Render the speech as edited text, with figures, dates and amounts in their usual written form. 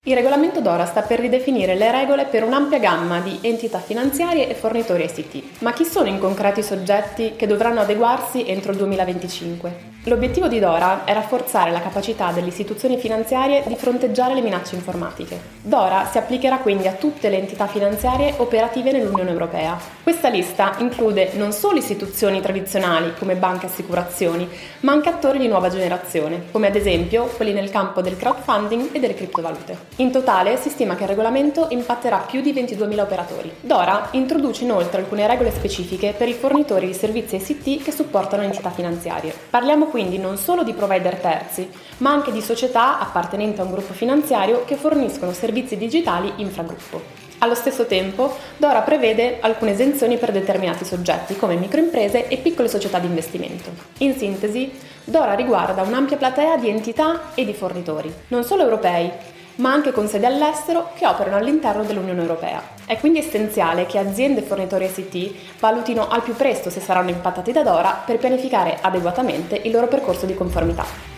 Il regolamento DORA sta per ridefinire le regole per un'ampia gamma di entità finanziarie e fornitori ICT. Ma chi sono in concreto i soggetti che dovranno adeguarsi entro il 2025? L'obiettivo di DORA è rafforzare la capacità delle istituzioni finanziarie di fronteggiare le minacce informatiche. DORA si applicherà quindi a tutte le entità finanziarie operative nell'Unione Europea. Questa lista include non solo istituzioni tradizionali come banche e assicurazioni, ma anche attori di nuova generazione, come ad esempio quelli nel campo del crowdfunding e delle criptovalute. In totale si stima che il regolamento impatterà più di 22.000 operatori. DORA introduce inoltre alcune regole specifiche per i fornitori di servizi ICT che supportano entità finanziarie. Parliamo quindi non solo di provider terzi, ma anche di società appartenenti a un gruppo finanziario che forniscono servizi digitali infragruppo. Allo stesso tempo, DORA prevede alcune esenzioni per determinati soggetti, come microimprese e piccole società di investimento. In sintesi, DORA riguarda un'ampia platea di entità e di fornitori, non solo europei, ma anche con sede all'estero che operano all'interno dell'Unione Europea. È quindi essenziale che aziende e fornitori ICT valutino al più presto se saranno impattati da DORA per pianificare adeguatamente il loro percorso di conformità.